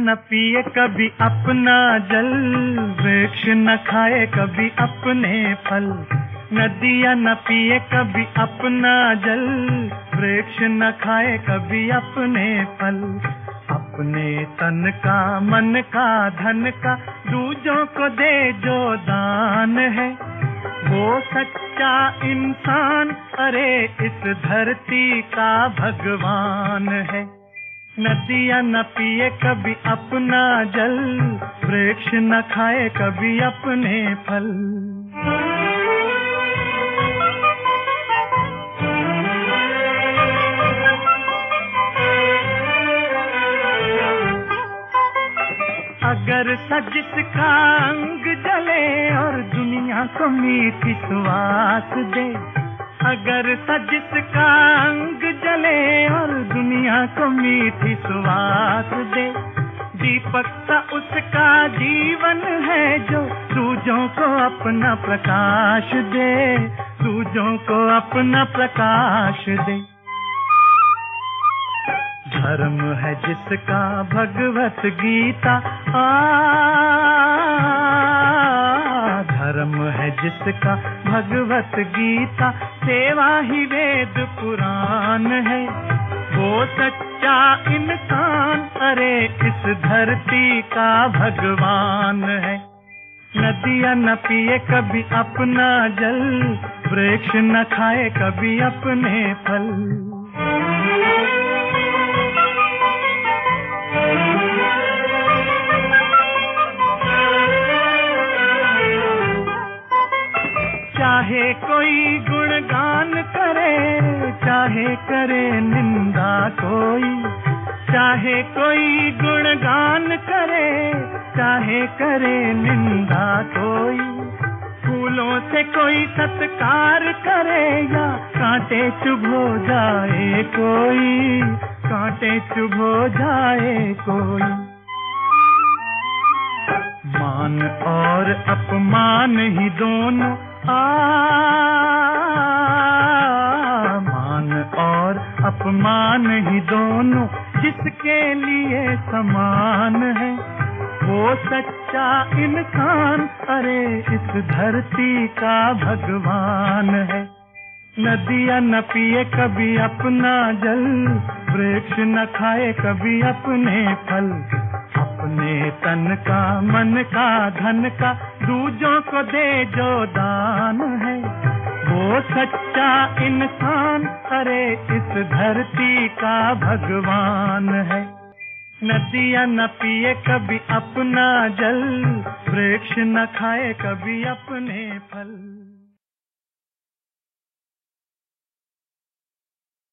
न पिए कभी अपना जल, वृक्ष न खाए कभी अपने फल। नदियाँ न पिए कभी अपना जल, वृक्ष न खाए कभी अपने फल। अपने तन का, मन का, धन का दूजों को दे जो दान है, वो सच्चा इंसान, अरे इस धरती का भगवान है। नदियाँ न पिए कभी अपना जल, वृक्ष न खाए कभी अपने फल। अगर सजिश का अंग जले और दुनिया को मीठी सुवास दे, अगर सजिश का अंग जले और दुनिया को मीठी सुवास दे, दीपक सा उसका जीवन है जो दूजों को अपना प्रकाश दे, दूजों को अपना प्रकाश दे। धर्म है जिसका भगवत गीता, धर्म है जिसका भगवत गीता, सेवा ही वेद पुराण है, वो सच्चा इंसान, अरे इस धरती का भगवान है। नदियाँ न पिए कभी अपना जल, वृक्ष न खाए कभी अपने फल। चाहे कोई गुणगान करे, चाहे करे निंदा कोई, चाहे कोई गुणगान करे, चाहे करे निंदा कोई, फूलों से कोई सत्कार करे या कांटे चुभो जाए कोई, कांटे चुभो जाए कोई। मान और अपमान ही दोनों, मान और अपमान ही दोनों जिसके लिए समान है, वो सच्चा इंसान, अरे इस धरती का भगवान है। नदियाँ न पिए कभी अपना जल, वृक्ष न खाए कभी अपने फल। अपने तन का, मन का, धन का दूजों को दे जो दान है, वो सच्चा इंसान, अरे इस धरती का भगवान है। नदियाँ न पिए कभी अपना जल, वृक्ष न खाए कभी अपने फल।